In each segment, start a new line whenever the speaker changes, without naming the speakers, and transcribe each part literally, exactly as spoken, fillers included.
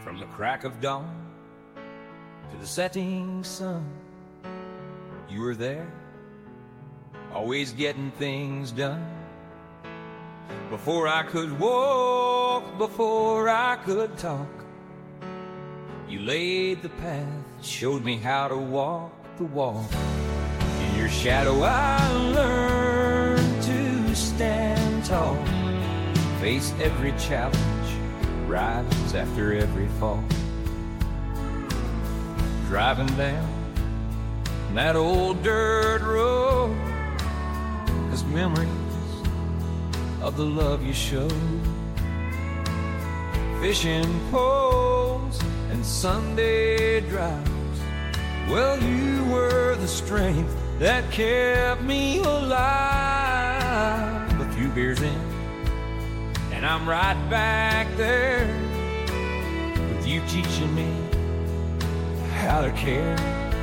From the crack of dawn to the setting sun, you were there, always getting things done. Before I could walk, before I could talk, you laid the path, showed me how to walk the walk. In your shadow I learned to stand tall, face every challenge, rise after every fall. Driving down that old dirt road, 'cause memories of the love you showed. Fishing poles and Sunday drives, well, you were the strength that kept me alive. A few beers in, and I'm right back there with you teaching me how to care.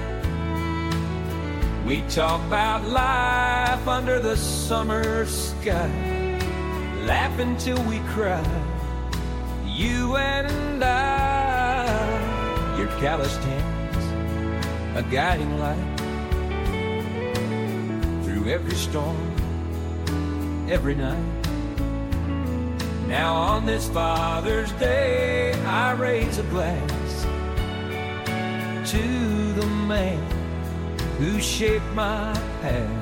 We talk about life under the summer sky, laughing till we cry, you and I. Your calloused hands, a guiding light through every storm, every night. Now on this Father's Day, I raise a glass to the man who shaped my path.